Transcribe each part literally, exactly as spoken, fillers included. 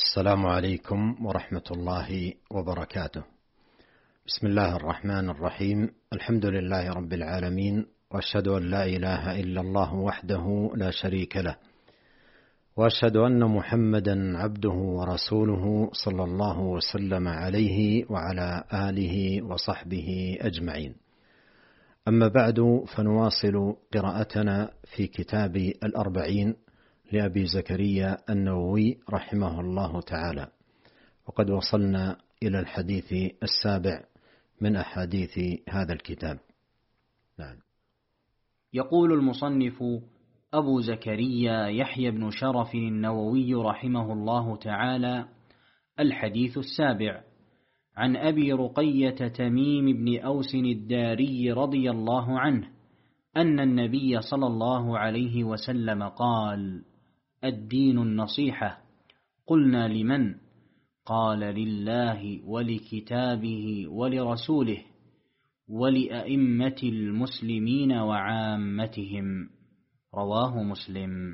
السلام عليكم ورحمة الله وبركاته. بسم الله الرحمن الرحيم. الحمد لله رب العالمين، وأشهد أن لا إله إلا الله وحده لا شريك له، وأشهد أن محمدا عبده ورسوله صلى الله وسلم عليه وعلى آله وصحبه أجمعين. أما بعد، فنواصل قراءتنا في كتاب الأربعين لأبي زكريا النووي رحمه الله تعالى، وقد وصلنا إلى الحديث السابع من أحاديث هذا الكتاب. نعم. يقول المصنف أبو زكريا يحيى بن شرف النووي رحمه الله تعالى: الحديث السابع. عن أبي رقية تميم بن أوس الداري رضي الله عنه أن النبي صلى الله عليه وسلم قال: الدين النصيحة. قلنا: لمن؟ قال: لله ولكتابه ولرسوله ولأئمة المسلمين وعامتهم. رواه مسلم.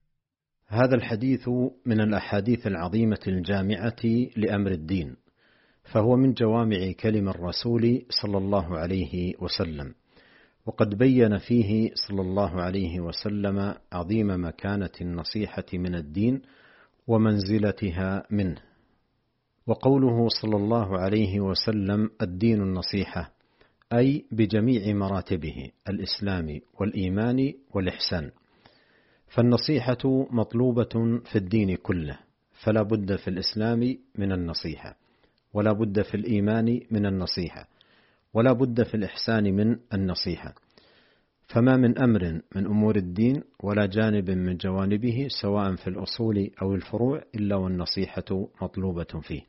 هذا الحديث من الأحاديث العظيمة الجامعة لأمر الدين، فهو من جوامع كلم الرسول صلى الله عليه وسلم، وقد بين فيه صلى الله عليه وسلم عظيم مكانة النصيحة من الدين ومنزلتها منه. وقوله صلى الله عليه وسلم الدين النصيحة، أي بجميع مراتبه: الإسلام والإيمان والإحسان. فالنصيحة مطلوبة في الدين كله، فلا بد في الإسلام من النصيحة، ولا بد في الإيمان من النصيحة، ولا بد في الإحسان من النصيحة. فما من أمر من أمور الدين ولا جانب من جوانبه، سواء في الأصول أو الفروع، إلا والنصيحة مطلوبة فيه.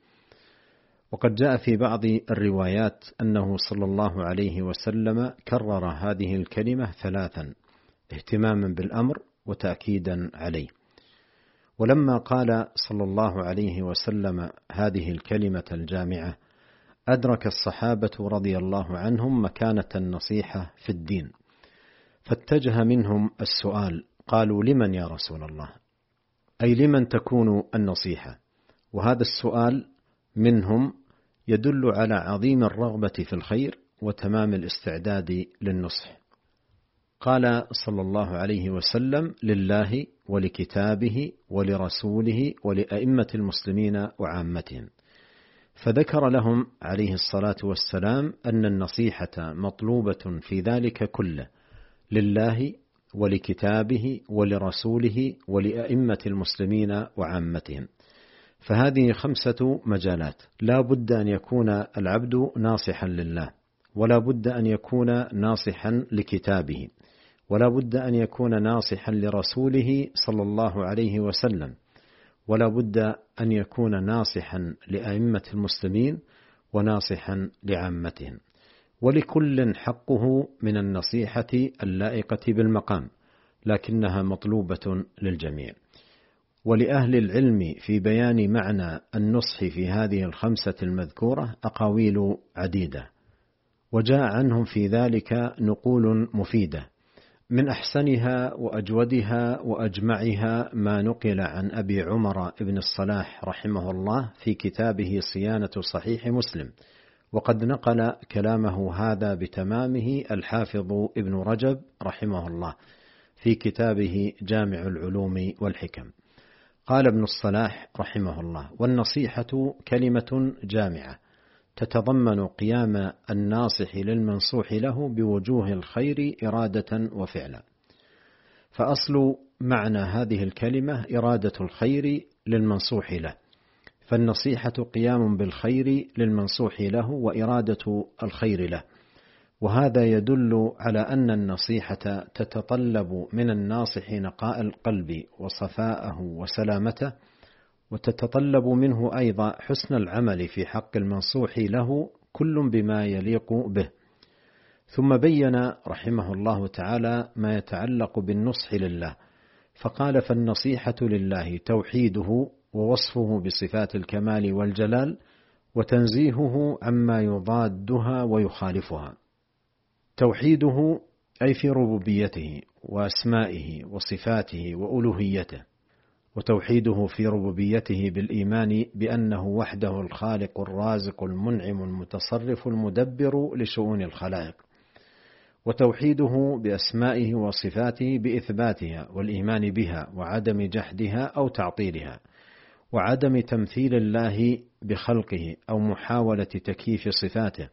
وقد جاء في بعض الروايات أنه صلى الله عليه وسلم كرر هذه الكلمة ثلاثا، اهتماما بالأمر وتأكيدا عليه. ولما قال صلى الله عليه وسلم هذه الكلمة الجامعة، أدرك الصحابة رضي الله عنهم مكانة النصيحة في الدين، فاتجه منهم السؤال: قالوا: لمن يا رسول الله؟ أي لمن تكون النصيحة؟ وهذا السؤال منهم يدل على عظيم الرغبة في الخير وتمام الاستعداد للنصح. قال صلى الله عليه وسلم: لله ولكتابه ولرسوله ولأئمة المسلمين وعامتهم. فذكر لهم عليه الصلاة والسلام أن النصيحة مطلوبة في ذلك كله: لله ولكتابه ولرسوله ولأئمة المسلمين وعامتهم. فهذه خمسة مجالات، لا بد أن يكون العبد ناصحا لله، ولا بد أن يكون ناصحا لكتابه، ولا بد أن يكون ناصحا لرسوله صلى الله عليه وسلم، ولا بد أن يكون ناصحا لأئمة المسلمين وناصحا لعامتهم. ولكل حقه من النصيحة اللائقة بالمقام، لكنها مطلوبة للجميع. ولأهل العلم في بيان معنى النصح في هذه الخمسة المذكورة أقاويل عديدة، وجاء عنهم في ذلك نقول مفيدة. من أحسنها وأجودها وأجمعها ما نقل عن أبي عمر بن الصلاح رحمه الله في كتابه صيانة صحيح مسلم، وقد نقل كلامه هذا بتمامه الحافظ ابن رجب رحمه الله في كتابه جامع العلوم والحكم. قال ابن الصلاح رحمه الله: والنصيحة كلمة جامعة تتضمن قيام الناصح للمنصوح له بوجوه الخير إرادة وفعلا. فأصل معنى هذه الكلمة إرادة الخير للمنصوح له، فالنصيحة قيام بالخير للمنصوح له وإرادة الخير له. وهذا يدل على أن النصيحة تتطلب من الناصح نقاء القلب وصفاءه وسلامته، وتتطلب منه أيضا حسن العمل في حق المنصوح له، كل بما يليق به. ثم بين رحمه الله تعالى ما يتعلق بالنصح لله، فقال: فالنصيحة لله توحيده ووصفه بصفات الكمال والجلال، وتنزيهه عما يضادها ويخالفها. توحيده أي في ربوبيته وأسمائه وصفاته وألوهيته، وتوحيده في ربوبيته بالإيمان بأنه وحده الخالق الرازق المنعم المتصرف المدبر لشؤون الخلائق، وتوحيده بأسمائه وصفاته بإثباتها والإيمان بها وعدم جحدها أو تعطيلها، وعدم تمثيل الله بخلقه أو محاولة تكييف صفاته،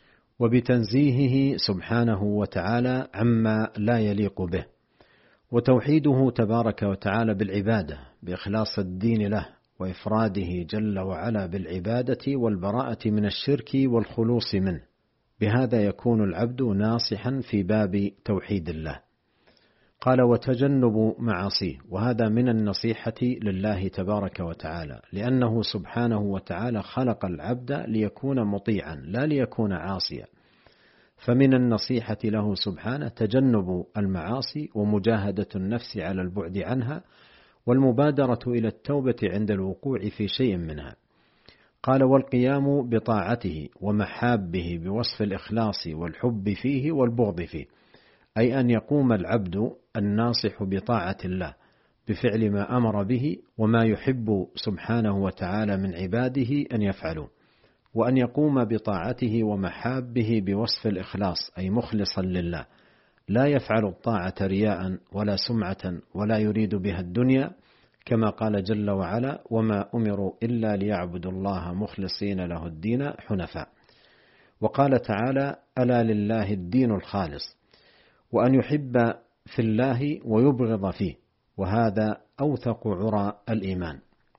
وبتنزيهه سبحانه وتعالى عما لا يليق به، وتوحيده تبارك وتعالى بالعبادة بإخلاص الدين له وإفراده جل وعلا بالعبادة والبراءة من الشرك والخلوص منه. بهذا يكون العبد ناصحا في باب توحيد الله. قال وتجنب معاصيه، وهذا من النصيحة لله تبارك وتعالى، لأنه سبحانه وتعالى خلق العبد ليكون مطيعا لا ليكون عاصيا، فمن النصيحة له سبحانه تجنب المعاصي ومجاهدة النفس على البعد عنها والمبادرة إلى التوبة عند الوقوع في شيء منها. قال والقيام بطاعته ومحابه بوصف الإخلاص والحب فيه والبغض فيه، أي أن يقوم العبد الناصح بطاعة الله بفعل ما أمر به وما يحب سبحانه وتعالى من عباده أن يفعلوا، وأن يقوم بطاعته ومحابه بوصف الإخلاص أي مخلصا لله، لا يفعل الطاعة رياء ولا سمعة ولا يريد بها الدنيا، كما قال جل وعلا وما أمروا إلا ليعبدوا الله مخلصين له الدين حنفاء. وقال تعالى ألا لله الدين الخالص، وأن يحب في الله ويبغض فيه، وهذا أوثق عرى الإيمان.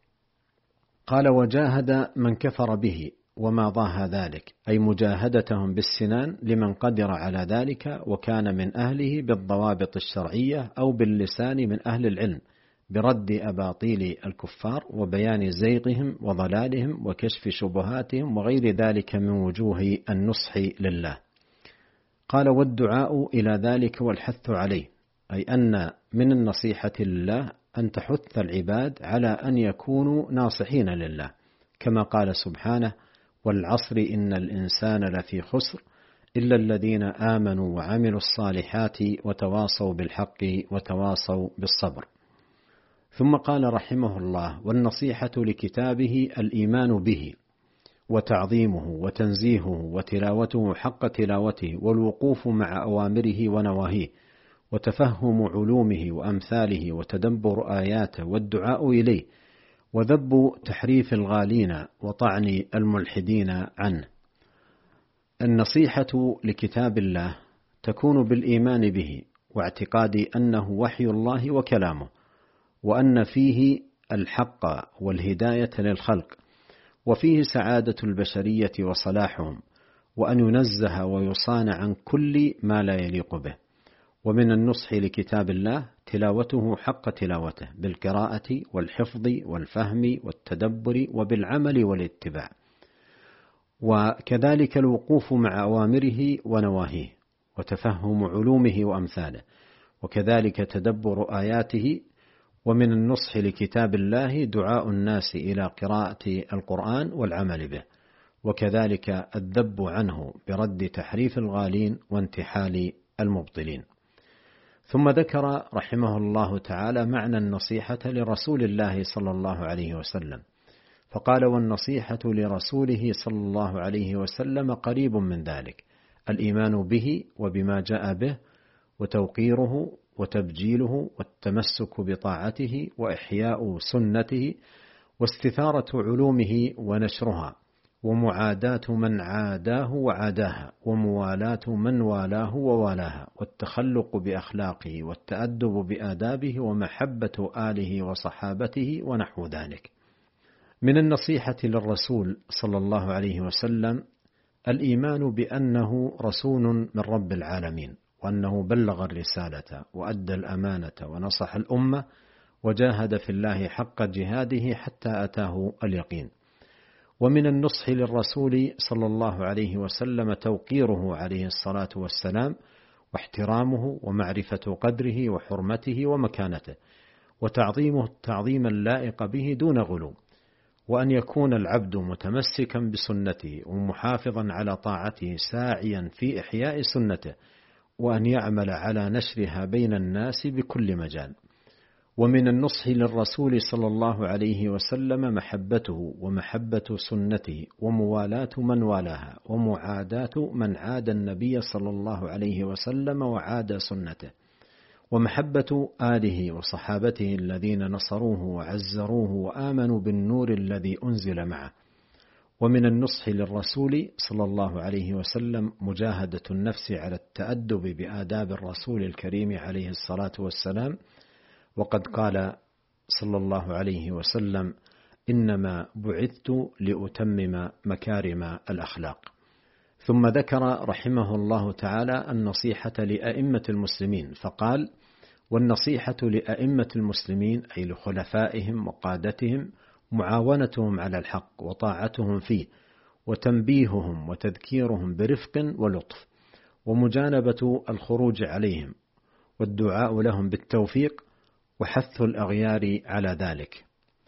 قال وجاهد من كفر به وما ضاها ذلك، أي مجاهدتهم بالسنان لمن قدر على ذلك وكان من أهله بالضوابط الشرعية أو باللسان من أهل العلم، برد أباطيل الكفار وبيان زيغهم وضلالهم وكشف شبهاتهم وغير ذلك من وجوه النصح لله. قال والدعاء إلى ذلك والحث عليه، أي أن من النصيحة لله أن تحث العباد على أن يكونوا ناصحين لله، كما قال سبحانه والعصر إن الإنسان لفي خسر إلا الذين آمنوا وعملوا الصالحات وتواصوا بالحق وتواصوا بالصبر. ثم قال رحمه الله والنصيحة لكتابه الإيمان به وتعظيمه وتنزيهه وتلاوته حق تلاوته والوقوف مع أوامره ونواهيه وتفهم علومه وأمثاله وتدبر آياته والدعاء إليه وذب تحريف الغالين وطعن الملحدين عنه. النصيحة لكتاب الله تكون بالإيمان به واعتقاد أنه وحي الله وكلامه، وأن فيه الحق والهداية للخلق، وفيه سعادة البشرية وصلاحهم، وأن ينزه ويصان عن كل ما لا يليق به. ومن النصح لكتاب الله تلاوته حق تلاوته بالقراءة والحفظ والفهم والتدبر وبالعمل والاتباع، وكذلك الوقوف مع أوامره ونواهيه وتفهم علومه وأمثاله، وكذلك تدبر آياته. ومن النصح لكتاب الله دعاء الناس إلى قراءة القرآن والعمل به، وكذلك الذب عنه برد تحريف الغالين وانتحال المبطلين. ثم ذكر رحمه الله تعالى معنى النصيحة لرسول الله صلى الله عليه وسلم، فقال والنصيحة لرسوله صلى الله عليه وسلم قريب من ذلك، الإيمان به وبما جاء به وتوقيره وتبجيله والتمسك بطاعته وإحياء سنته واستثارة علومه ونشرها ومعاداة من عاداه وعاداها وموالاة من والاه ووالاها والتخلق بأخلاقه والتأدب بآدابه ومحبة آله وصحابته ونحو ذلك. من النصيحة للرسول صلى الله عليه وسلم الإيمان بأنه رسول من رب العالمين، وأنه بلغ الرسالة وأدى الأمانة ونصح الأمة وجاهد في الله حق جهاده حتى أتاه اليقين. ومن النصح للرسول صلى الله عليه وسلم توقيره عليه الصلاة والسلام واحترامه ومعرفة قدره وحرمته ومكانته وتعظيمه التعظيم اللائق به دون غلو، وأن يكون العبد متمسكا بسنته ومحافظا على طاعته ساعيا في إحياء سنته، وأن يعمل على نشرها بين الناس بكل مجال. ومن النصح للرسول صلى الله عليه وسلم محبته ومحبة سنته وموالاة من والاها ومعاداة من عاد النبي صلى الله عليه وسلم وعاد سنته، ومحبة آله وصحابته الذين نصروه وعزروه وآمنوا بالنور الذي أنزل معه. ومن النصح للرسول صلى الله عليه وسلم مجاهدة النفس على التأدب بآداب الرسول الكريم عليه الصلاة والسلام، وقد قال صلى الله عليه وسلم: إنما بعثت لأتمم مكارم الأخلاق. ثم ذكر رحمه الله تعالى النصيحة لأئمة المسلمين، فقال: والنصيحة لأئمة المسلمين أي لخلفائهم وقادتهم معاونتهم على الحق وطاعتهم فيه، وتنبيههم وتذكيرهم برفق ولطف، ومجانبة الخروج عليهم، والدعاء لهم بالتوفيق، وحث الأغيار على ذلك.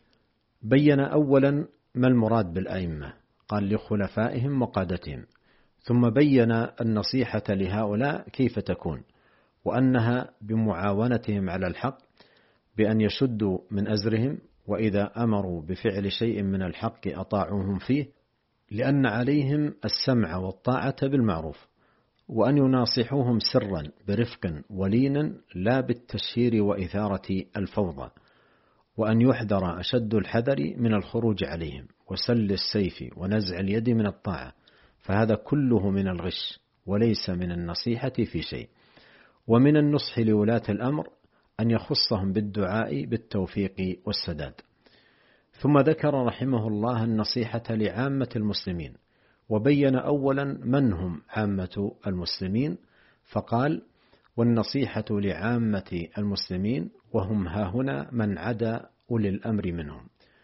بين أولا ما المراد بالأئمة، قال: لخلفائهم وقادتهم، ثم بين النصيحة لهؤلاء كيف تكون، وأنها بمعاونتهم على الحق بأن يشدوا من أزرهم، وإذا أمروا بفعل شيء من الحق أطاعوهم فيه، لأن عليهم السمع والطاعة بالمعروف، وأن يناصحوهم سرا برفق ولين لا بالتشهير وإثارة الفوضى، وأن يحذر أشد الحذر من الخروج عليهم وسل السيف ونزع اليد من الطاعة، فهذا كله من الغش وليس من النصيحة في شيء. ومن النصح لولاة الأمر أن يخصهم بالدعاء بالتوفيق والسداد. ثم ذكر رحمه الله النصيحة لعامة المسلمين، وبين أولا من هم عامة المسلمين، فقال: والنصيحة لعامة المسلمين وهم هاهنا من عدا أولي الأمر منهم،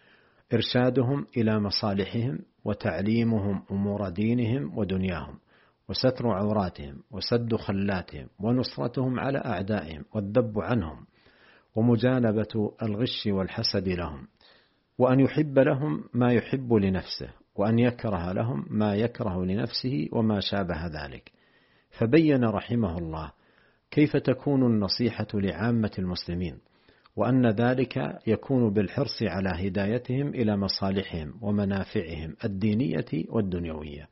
إرشادهم إلى مصالحهم وتعليمهم أمور دينهم ودنياهم، وستر عوراتهم وسد خلاتهم، ونصرتهم على أعدائهم والذب عنهم، ومجانبة الغش والحسد لهم، وأن يحب لهم ما يحب لنفسه، وأن يكره لهم ما يكره لنفسه وما شابه ذلك. فبين رحمه الله كيف تكون النصيحة لعامة المسلمين، وأن ذلك يكون بالحرص على هدايتهم إلى مصالحهم ومنافعهم الدينية والدنيوية،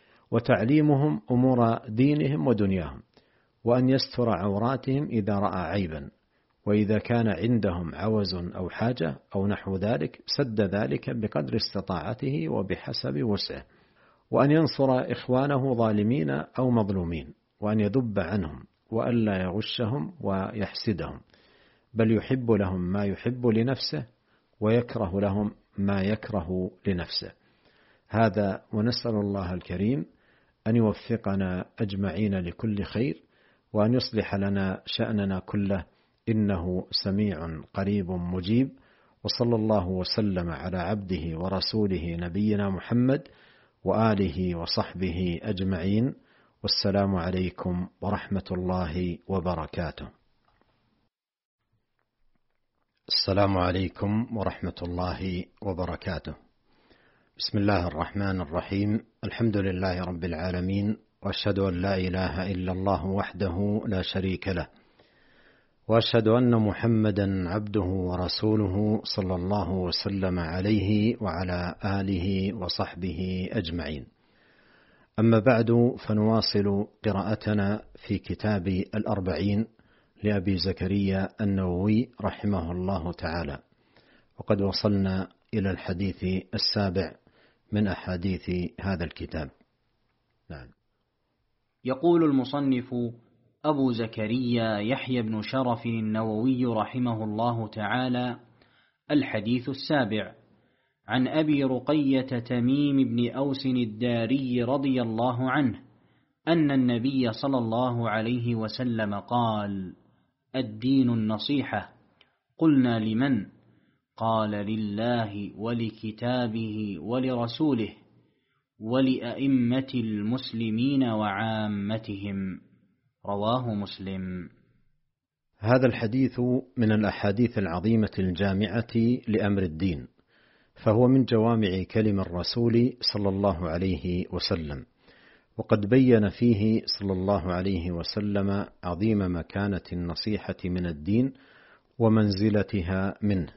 وتعليمهم أمور دينهم ودنياهم، وأن يستر عوراتهم إذا رأى عيبا، وإذا كان عندهم عوز أو حاجة أو نحو ذلك سد ذلك بقدر استطاعته وبحسب وسعه، وأن ينصر إخوانه ظالمين أو مظلومين، وأن يذب عنهم وألا يغشهم ويحسدهم، بل يحب لهم ما يحب لنفسه ويكره لهم ما يكره لنفسه. هذا، ونسأل الله الكريم أن يوفقنا أجمعين لكل خير، وأن يصلح لنا شأننا كله، إنه سميع قريب مجيب. وصلى الله وسلم على عبده ورسوله نبينا محمد وآله وصحبه أجمعين، والسلام عليكم ورحمة الله وبركاته. السلام عليكم ورحمة الله وبركاته. بسم الله الرحمن الرحيم، الحمد لله رب العالمين، وأشهد أن لا إله إلا الله وحده لا شريك له، وأشهد أن محمدا عبده ورسوله صلى الله وسلم عليه وعلى آله وصحبه أجمعين. أما بعد، فنواصل قراءتنا في كتاب الأربعين لأبي زكريا النووي رحمه الله تعالى، وقد وصلنا إلى الحديث السابع من أحاديث هذا الكتاب. نعم. يقول المصنف أبو زكريا يحيى بن شرف النووي رحمه الله تعالى: الحديث السابع. عن أبي رقية تميم بن أوس الداري رضي الله عنه أن النبي صلى الله عليه وسلم قال: الدين النصيحة. قلنا: لمن؟ قال: لله ولكتابه ولرسوله ولأئمة المسلمين وعامتهم. رواه مسلم. هذا الحديث من الأحاديث العظيمة الجامعة لأمر الدين، فهو من جوامع كلم الرسول صلى الله عليه وسلم، وقد بين فيه صلى الله عليه وسلم عظيم مكانة النصيحة من الدين، ومنزلتها منه.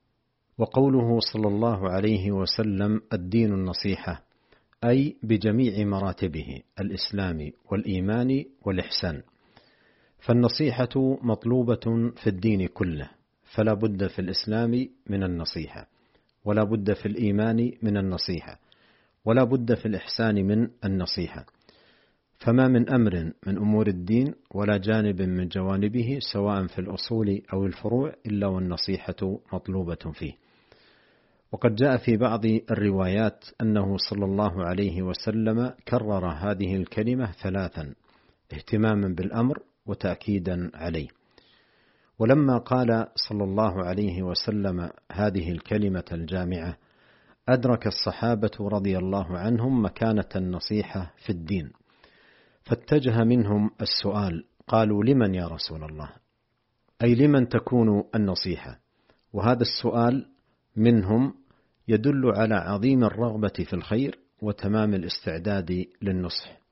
وقوله صلى الله عليه وسلم الدين النصيحة، أي بجميع مراتبه: الإسلام والإيمان والإحسان. فالنصيحة مطلوبة في الدين كله، فلا بد في الإسلام من النصيحة، ولا بد في الإيمان من النصيحة، ولا بد في الإحسان من النصيحة. فما من أمر من أمور الدين ولا جانب من جوانبه سواء في الأصول أو الفروع إلا والنصيحة مطلوبة فيه. وقد جاء في بعض الروايات أنه صلى الله عليه وسلم كرر هذه الكلمة ثلاثا اهتماما بالأمر وتأكيدا عليه. ولما قال صلى الله عليه وسلم هذه الكلمة الجامعة أدرك الصحابة رضي الله عنهم مكانة النصيحة في الدين، فاتجه منهم السؤال، قالوا: لمن يا رسول الله؟ أي لمن تكون النصيحة؟ وهذا السؤال منهم يدل على عظيم الرغبة في الخير وتمام الاستعداد للنصح.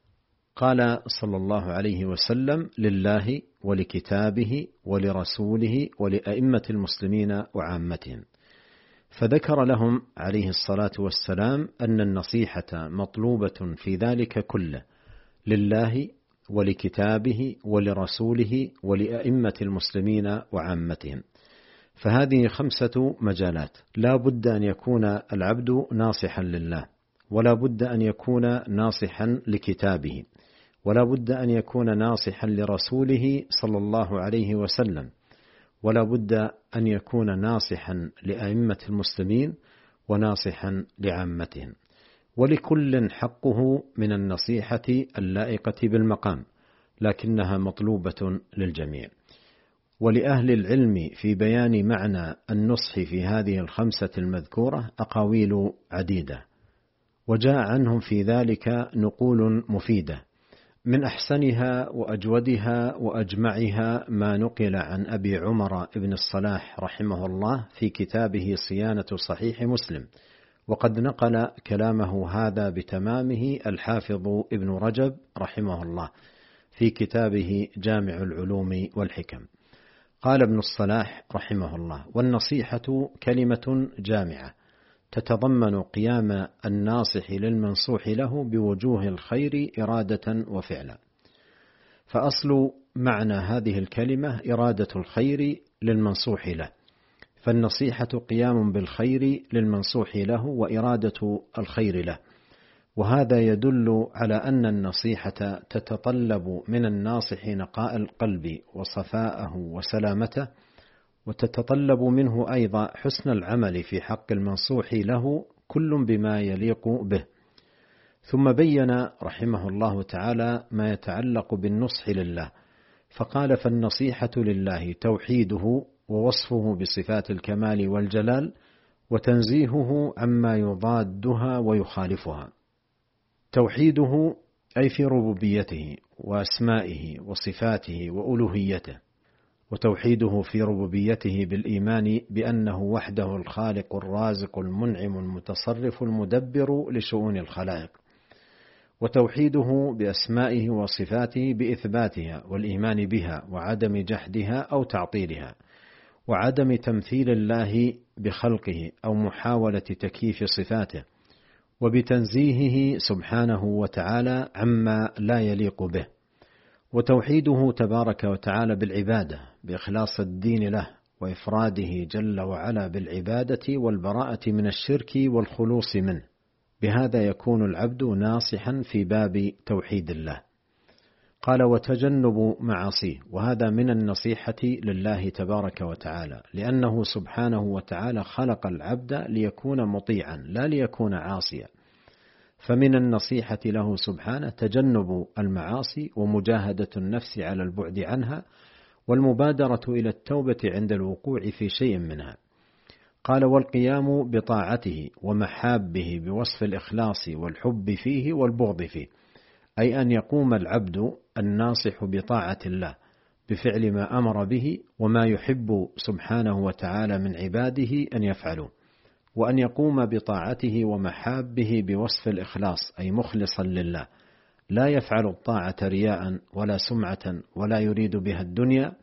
قال صلى الله عليه وسلم: لله ولكتابه ولرسوله ولأئمة المسلمين وعامتهم. فذكر لهم عليه الصلاة والسلام أن النصيحة مطلوبة في ذلك كله، لله ولكتابه ولرسوله ولأئمة المسلمين وعامتهم. فهذه خمسة مجالات لا بد أن يكون العبد ناصحا لله، ولا بد أن يكون ناصحا لكتابه، ولا بد أن يكون ناصحا لرسوله صلى الله عليه وسلم، ولا بد أن يكون ناصحا لأئمة المسلمين وناصحا لعامتهم. ولكل حقه من النصيحة اللائقة بالمقام، لكنها مطلوبة للجميع. ولأهل العلم في بيان معنى النصح في هذه الخمسة المذكورة أقاويل عديدة، وجاء عنهم في ذلك نقول مفيدة، من أحسنها وأجودها وأجمعها ما نقل عن أبي عمر بن الصلاح رحمه الله في كتابه صيانة صحيح مسلم. وقد نقل كلامه هذا بتمامه الحافظ ابن رجب رحمه الله في كتابه جامع العلوم والحكم. قال ابن الصلاح رحمه الله: والنصيحة كلمة جامعة تتضمن قيام الناصح للمنصوح له بوجوه الخير إرادة وفعلا. فأصل معنى هذه الكلمة إرادة الخير للمنصوح له، فالنصيحة قيام بالخير للمنصوح له وإرادة الخير له. وهذا يدل على أن النصيحة تتطلب من الناصح نقاء القلب وصفاءه وسلامته، وتتطلب منه أيضا حسن العمل في حق المنصوح له، كل بما يليق به. ثم بين رحمه الله تعالى ما يتعلق بالنصح لله، فقال: فالنصيحة لله توحيده ووصفه بصفات الكمال والجلال، وتنزيهه عما يضادها ويخالفها. توحيده أي في ربوبيته وأسمائه وصفاته وألوهيته، وتوحيده في ربوبيته بالإيمان بأنه وحده الخالق الرازق المنعم المتصرف المدبر لشؤون الخلائق، وتوحيده بأسمائه وصفاته بإثباتها والإيمان بها وعدم جحدها أو تعطيلها، وعدم تمثيل الله بخلقه أو محاولة تكييف صفاته، وبتنزيهه سبحانه وتعالى عما لا يليق به. وتوحيده تبارك وتعالى بالعبادة بإخلاص الدين له وإفراده جل وعلا بالعبادة والبراءة من الشرك والخلوص منه. بهذا يكون العبد ناصحا في باب توحيد الله. قال: وتجنب معاصيه، وهذا من النصيحة لله تبارك وتعالى، لأنه سبحانه وتعالى خلق العبد ليكون مطيعا لا ليكون عاصيا. فمن النصيحة له سبحانه تجنب المعاصي ومجاهدة النفس على البعد عنها، والمبادرة إلى التوبة عند الوقوع في شيء منها. قال: والقيام بطاعته ومحابه بوصف الإخلاص والحب فيه والبغض فيه، أي أن يقوم العبد الناصح بطاعة الله بفعل ما أمر به وما يحب سبحانه وتعالى من عباده أن يفعلوا، وأن يقوم بطاعته ومحابه بوصف الإخلاص، أي مخلصا لله، لا يفعل الطاعة رياء ولا سمعة ولا يريد بها الدنيا،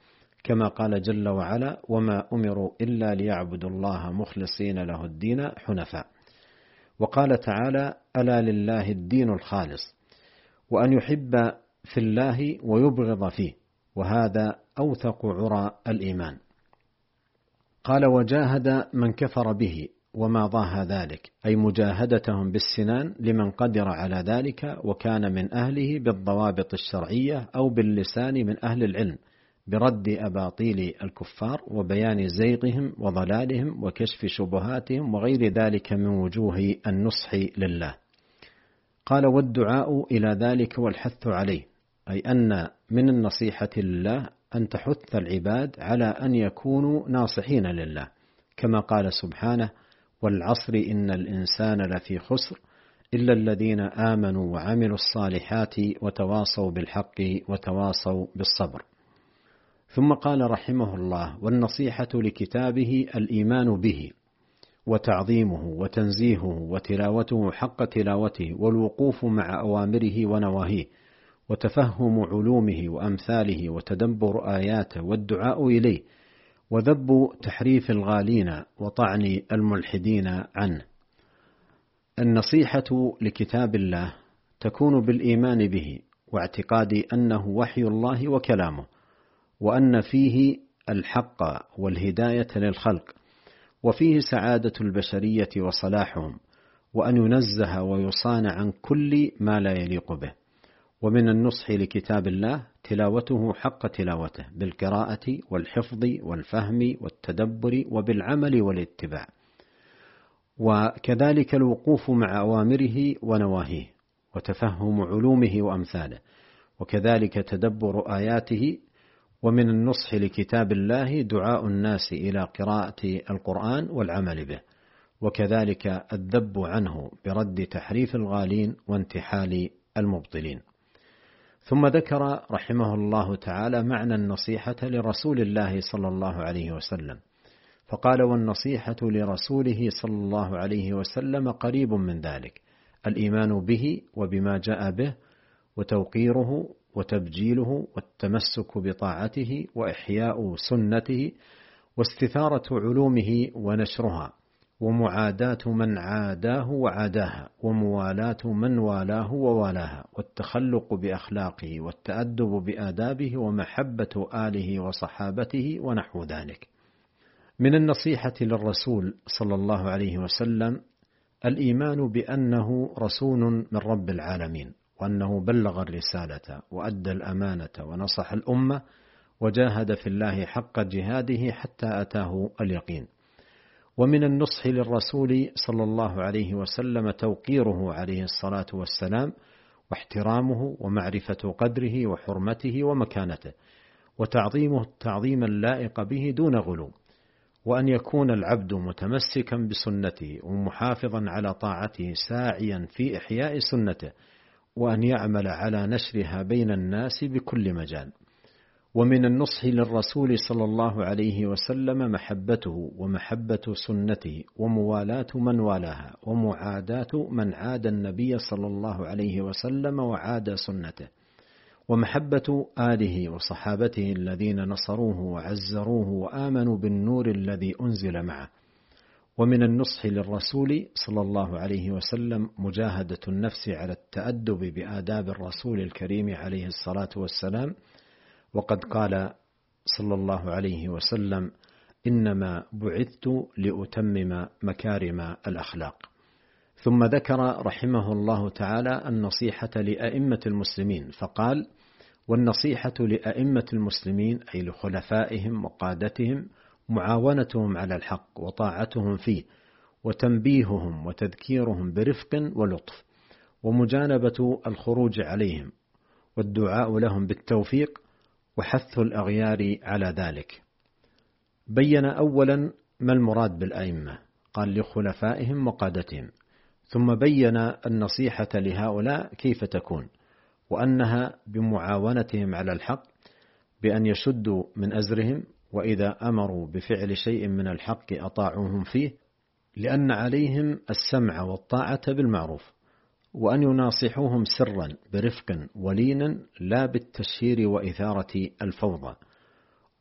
كما قال جل وعلا: وما أمروا إلا ليعبدوا الله مخلصين له الدين حنفاء. وقال تعالى: ألا لله الدين الخالص، وأن يحب في الله ويبغض فيه، وهذا أوثق عرى الإيمان. قال: وجاهد من كفر به وما ضاه ذلك، أي مجاهدتهم بالسنان لمن قدر على ذلك وكان من أهله بالضوابط الشرعية أو باللسان من أهل العلم، برد أباطيل الكفار وبيان زيغهم وضلالهم وكشف شبهاتهم وغير ذلك من وجوه النصح لله. قال: والدعاء إلى ذلك والحث عليه، أي أن من النصيحة لله أن تحث العباد على أن يكونوا ناصحين لله، كما قال سبحانه: والعصر إن الإنسان لفي خسر إلا الذين آمنوا وعملوا الصالحات وتواصوا بالحق وتواصوا بالصبر. ثم قال رحمه الله: والنصيحة لكتابه الإيمان به وتعظيمه وتنزيهه وتلاوته حق تلاوته، والوقوف مع أوامره ونواهيه، وتفهم علومه وأمثاله، وتدبر آياته، والدعاء إليه، وذب تحريف الغالين وطعن الملحدين عنه. النصيحة لكتاب الله تكون بالإيمان به واعتقاد أنه وحي الله وكلامه، وأن فيه الحق والهداية للخلق، وفيه سعادة البشرية وصلاحهم، وأن ينزه ويصان عن كل ما لا يليق به. ومن النصح لكتاب الله تلاوته حق تلاوته بالقراءة والحفظ والفهم والتدبر وبالعمل والاتباع، وكذلك الوقوف مع أوامره ونواهيه وتفهم علومه وأمثاله، وكذلك تدبر آياته. ومن النصح لكتاب الله دعاء الناس إلى قراءة القرآن والعمل به، وكذلك الذب عنه برد تحريف الغالين وانتحال المبطلين. ثم ذكر رحمه الله تعالى معنى النصيحة لرسول الله صلى الله عليه وسلم، فقال: والنصيحة لرسوله صلى الله عليه وسلم قريب من ذلك، الإيمان به وبما جاء به، وتوقيره وتبجيله، والتمسك بطاعته، وإحياء سنته، واستثارة علومه ونشرها، ومعاداة من عاداه وعاداها، وموالاة من والاه ووالاها، والتخلق بأخلاقه، والتأدب بآدابه، ومحبة آله وصحابته ونحو ذلك. من النصيحة للرسول صلى الله عليه وسلم الإيمان بأنه رسول من رب العالمين، وأنه بلغ الرسالة وأدى الأمانة ونصح الأمة وجاهد في الله حق جهاده حتى أتاه اليقين. ومن النصح للرسول صلى الله عليه وسلم توقيره عليه الصلاة والسلام، واحترامه ومعرفة قدره وحرمته ومكانته، وتعظيمه التعظيم اللائق به دون غلو، وأن يكون العبد متمسكا بسنته ومحافظا على طاعته ساعيا في إحياء سنته، وأن يعمل على نشرها بين الناس بكل مجال. ومن النصح للرسول صلى الله عليه وسلم محبته ومحبة سنته، وموالاة من والاها، ومعاداة من عاد النبي صلى الله عليه وسلم وعاد سنته، ومحبة آله وصحابته الذين نصروه وعزروه وآمنوا بالنور الذي أنزل معه. ومن النصح للرسول صلى الله عليه وسلم مجاهدة النفس على التأدب بآداب الرسول الكريم عليه الصلاة والسلام، وقد قال صلى الله عليه وسلم: إنما بعثت لأتمم مكارم الأخلاق. ثم ذكر رحمه الله تعالى النصيحة لأئمة المسلمين، فقال: والنصيحة لأئمة المسلمين أي لخلفائهم وقادتهم معاونتهم على الحق وطاعتهم فيه، وتنبيههم وتذكيرهم برفق ولطف، ومجانبة الخروج عليهم، والدعاء لهم بالتوفيق، وحث الأغيار على ذلك. بين أولا ما المراد بالأئمة، قال: لخلفائهم وقادتهم، ثم بين النصيحة لهؤلاء كيف تكون، وأنها بمعاونتهم على الحق بأن يشدوا من أزرهم، وإذا أمروا بفعل شيء من الحق أطاعوهم فيه، لأن عليهم السمع والطاعة بالمعروف، وأن يناصحوهم سرا برفق ولين لا بالتشهير وإثارة الفوضى،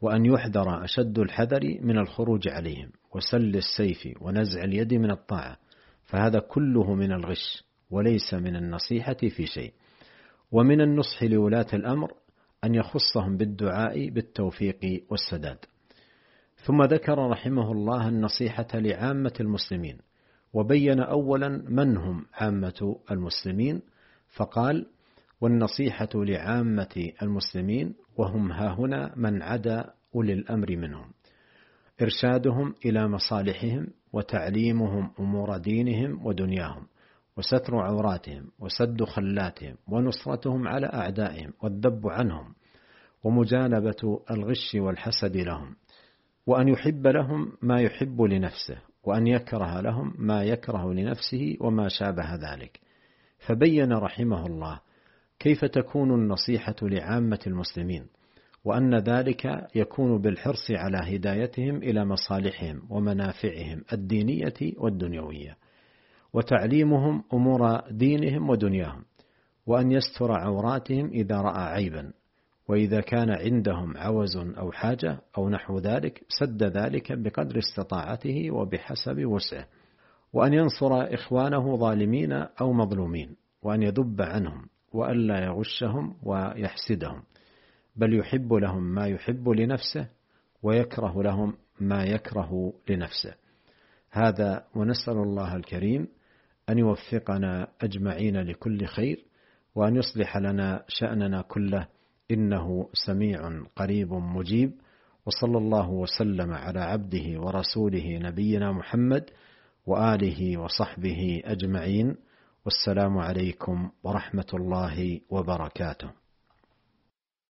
وأن يحذر أشد الحذر من الخروج عليهم وسل السيف ونزع اليد من الطاعة، فهذا كله من الغش وليس من النصيحة في شيء. ومن النصح لولاة الأمر أن يخصهم بالدعاء بالتوفيق والسداد. ثم ذكر رحمه الله النصيحة لعامة المسلمين، وبين أولا من هم عامة المسلمين، فقال: والنصيحة لعامة المسلمين وهم هاهنا من عدا أولي الأمر منهم، إرشادهم إلى مصالحهم وتعليمهم أمور دينهم ودنياهم، وستر عوراتهم وسد خلاتهم ونصرتهم على أعدائهم والذب عنهم، ومجانبة الغش والحسد لهم، وأن يحب لهم ما يحب لنفسه، وأن يكره لهم ما يكره لنفسه وما شابه ذلك. فبين رحمه الله كيف تكون النصيحة لعامة المسلمين، وأن ذلك يكون بالحرص على هدايتهم إلى مصالحهم ومنافعهم الدينية والدنيوية، وتعليمهم أمور دينهم ودنياهم، وأن يستر عوراتهم إذا رأى عيبا، وإذا كان عندهم عوز أو حاجة أو نحو ذلك سد ذلك بقدر استطاعته وبحسب وسعه، وأن ينصر إخوانه ظالمين أو مظلومين، وأن يذب عنهم وألا يغشهم ويحسدهم، بل يحب لهم ما يحب لنفسه ويكره لهم ما يكره لنفسه. هذا، ونسأل الله الكريم أن يوفقنا أجمعين لكل خير، وأن يصلح لنا شأننا كله، إنه سميع قريب مجيب. وصلى الله وسلم على عبده ورسوله نبينا محمد وآله وصحبه أجمعين، والسلام عليكم ورحمة الله وبركاته.